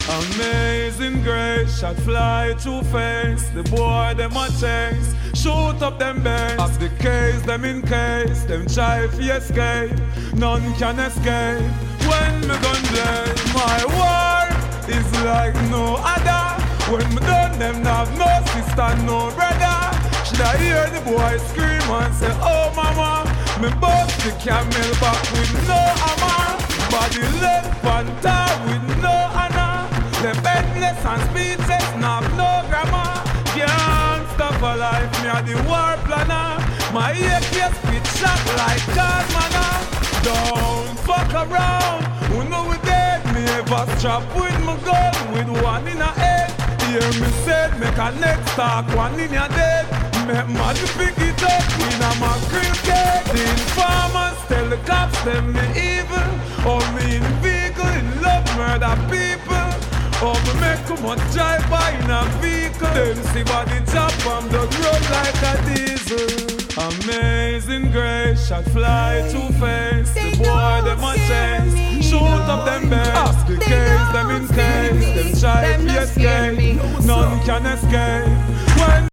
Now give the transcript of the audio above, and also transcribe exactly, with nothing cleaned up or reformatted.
Amazing grace, shot fly through face. The boy them a chase, shoot up them base. Up the case, them in case, them try to escape. None can escape when me gun play. My war is like no other. When me done, them have no sister, no brother. Should I hear the boy scream and say, oh mama, me bust the camel back with no hammer. Body left and tie with no honor. Them headless and speechless, not no grammar. Can't stop a life, me a the war planner. My A K spit shot like God manna. Don't fuck around, who know we dead. Me ever strap with my gun with one in a head. Hear me said, make a next talk, one in your dead. Make mad to pick it up, in a mackerel cake. The informers tell the cops them me evil. All me in vehicle, in love, murder people. Oh, me make too much drive by in a vehicle. Them see body chop from the road like a diesel. Amazing grace, shot fly to face. The boy them a chase, shoot up them base. The case them in case, them try to escape. None can escape